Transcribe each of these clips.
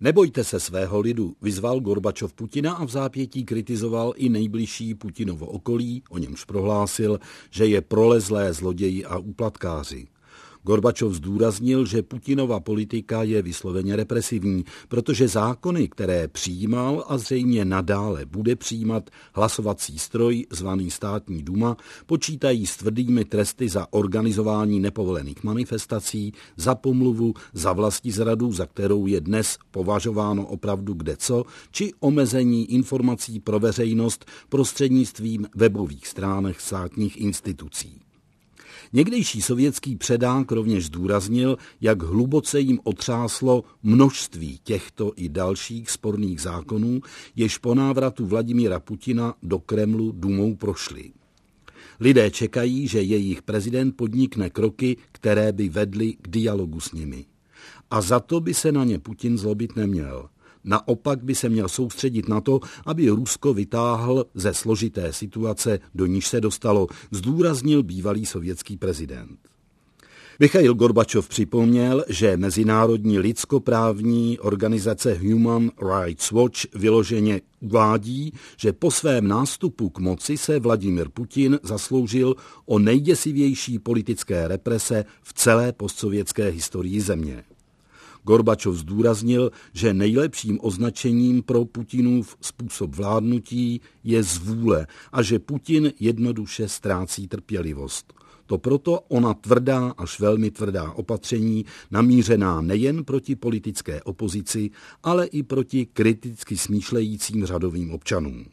Nebojte se svého lidu, vyzval Gorbačov Putina a vzápětí kritizoval i nejbližší Putinovo okolí, o němž prohlásil, že je prolezlé zloději a úplatkáři. Gorbačov zdůraznil, že Putinova politika je vysloveně represivní, protože zákony, které přijímal a zřejmě nadále bude přijímat hlasovací stroj zvaný Státní duma, počítají s tvrdými tresty za organizování nepovolených manifestací, za pomluvu, za vlastizradu, za kterou je dnes považováno opravdu kdeco, či omezení informací pro veřejnost prostřednictvím webových stránek státních institucí. Někdejší sovětský předák rovněž zdůraznil, jak hluboce jim otřáslo množství těchto i dalších sporných zákonů, jež po návratu Vladimíra Putina do Kremlu dumou prošly. Lidé čekají, že jejich prezident podnikne kroky, které by vedly k dialogu s nimi. A za to by se na ně Putin zlobit neměl. Naopak by se měl soustředit na to, aby Rusko vytáhl ze složité situace, do níž se dostalo, zdůraznil bývalý sovětský prezident. Michail Gorbačov připomněl, že mezinárodní lidskoprávní organizace Human Rights Watch vyloženě uvádí, že po svém nástupu k moci se Vladimír Putin zasloužil o nejděsivější politické represe v celé postsovětské historii země. Gorbačov zdůraznil, že nejlepším označením pro Putinův způsob vládnutí je zvůle a že Putin jednoduše ztrácí trpělivost. To proto ona tvrdá až velmi tvrdá opatření namířená nejen proti politické opozici, ale i proti kriticky smýšlejícím řadovým občanům.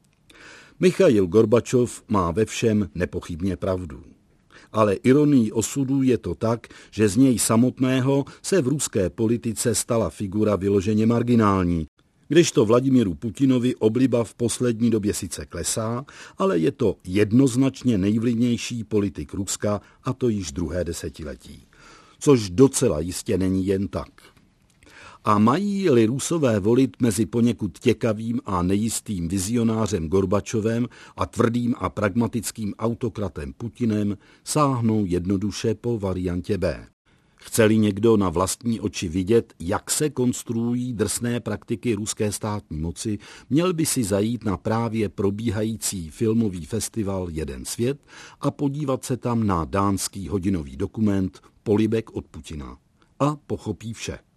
Michail Gorbačov má ve všem nepochybně pravdu. Ale ironií osudu je to tak, že z něj samotného se v ruské politice stala figura vyloženě marginální, kdežto Vladimíru Putinovi obliba v poslední době sice klesá, ale je to jednoznačně nejvlivnější politik Ruska, a to již druhé desetiletí. Což docela jistě není jen tak. A mají-li Rusové volit mezi poněkud těkavým a nejistým vizionářem Gorbačovem a tvrdým a pragmatickým autokratem Putinem, sáhnou jednoduše po variantě B. Chce-li někdo na vlastní oči vidět, jak se konstruují drsné praktiky ruské státní moci, měl by si zajít na právě probíhající filmový festival Jeden svět a podívat se tam na dánský hodinový dokument Polibek od Putina. A pochopí vše.